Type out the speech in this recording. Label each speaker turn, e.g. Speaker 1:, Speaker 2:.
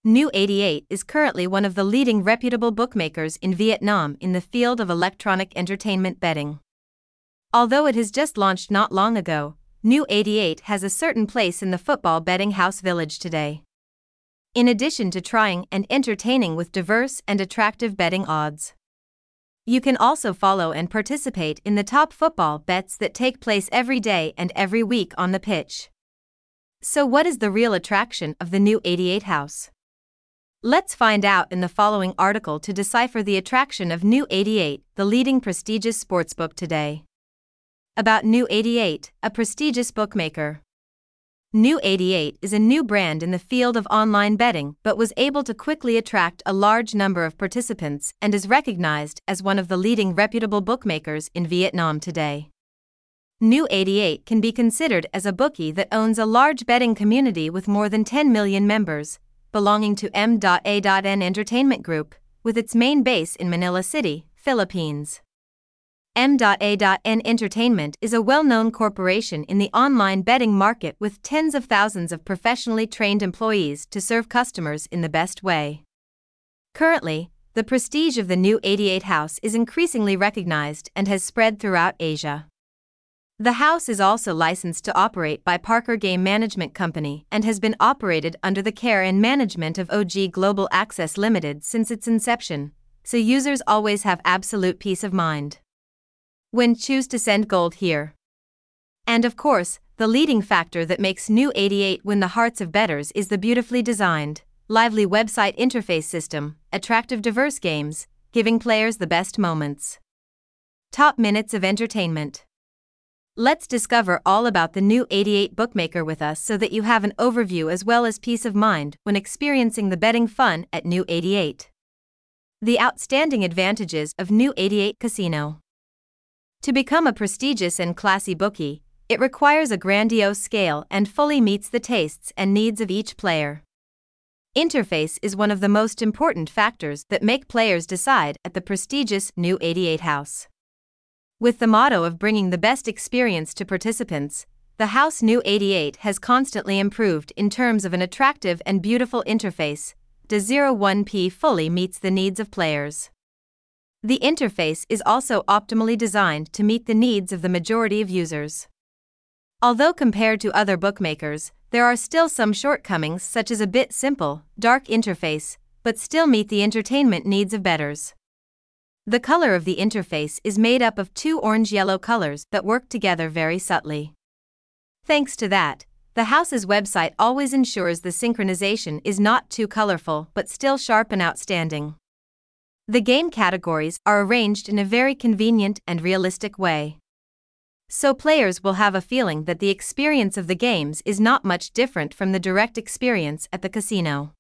Speaker 1: Nu88 is currently one of the leading reputable bookmakers in Vietnam in the field of electronic entertainment betting. Although it has just launched not long ago, Nu88 has a certain place in the football betting house village today. In addition to trying and entertaining with diverse and attractive betting odds, you can also follow and participate in the top football bets that take place every day and every week on the pitch. So what is the real attraction of the Nu88 house? Let's find out in the following article to decipher the attraction of Nu88, the leading prestigious sportsbook today. About Nu88, a prestigious bookmaker. Nu88 is a new brand in the field of online betting but was able to quickly attract a large number of participants and is recognized as one of the leading reputable bookmakers in Vietnam today. Nu88 can be considered as a bookie that owns a large betting community with more than 10 million members, belonging to M.A.N Entertainment Group, with its main base in Manila City, Philippines. M.A.N Entertainment is a well-known corporation in the online betting market with tens of thousands of professionally trained employees to serve customers in the best way. Currently, the prestige of the Nu88 house is increasingly recognized and has spread throughout Asia. The house is also licensed to operate by Parker Game Management Company and has been operated under the care and management of OG Global Access Limited since its inception, so users always have absolute peace of mind when choose to send gold here. And of course, the leading factor that makes Nu88 win the hearts of bettors is the beautifully designed, lively website interface system, attractive diverse games, giving players the best moments. Top minutes of entertainment. Let's discover all about the Nu88 bookmaker with us so that you have an overview as well as peace of mind when experiencing the betting fun at Nu88. The outstanding advantages of Nu88 Casino. To become a prestigious and classy bookie, it requires a grandiose scale and fully meets the tastes and needs of each player. Interface is one of the most important factors that make players decide at the prestigious Nu88 house. With the motto of bringing the best experience to participants, the house Nu88 has constantly improved in terms of an attractive and beautiful interface. The 01P fully meets the needs of players. The interface is also optimally designed to meet the needs of the majority of users. Although compared to other bookmakers, there are still some shortcomings such as a bit simple, dark interface, but still meet the entertainment needs of bettors. The color of the interface is made up of two orange-yellow colors that work together very subtly. Thanks to that, the house's website always ensures the synchronization is not too colorful but still sharp and outstanding. The game categories are arranged in a very convenient and realistic way, so players will have a feeling that the experience of the games is not much different from the direct experience at the casino.